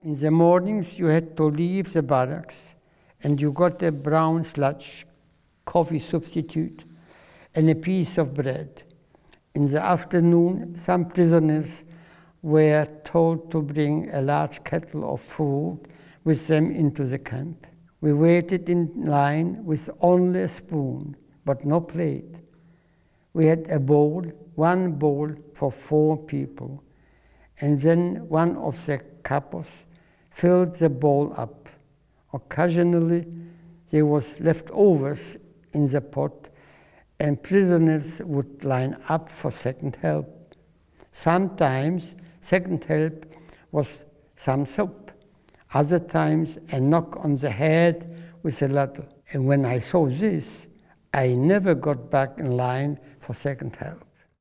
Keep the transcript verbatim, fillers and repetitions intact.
In the mornings, you had to leave the barracks, and you got a brown sludge, coffee substitute, and a piece of bread. In the afternoon, some prisoners were told to bring a large kettle of food with them into the camp. We waited in line with only a spoon, but no plate. We had a bowl, one bowl for four people, and then one of the capos filled the bowl up. Occasionally, there was leftovers in the pot, and prisoners would line up for second help. Sometimes, second help was some soap. Other times, a knock on the head with a ladle. And when I saw this, I never got back in line for second help.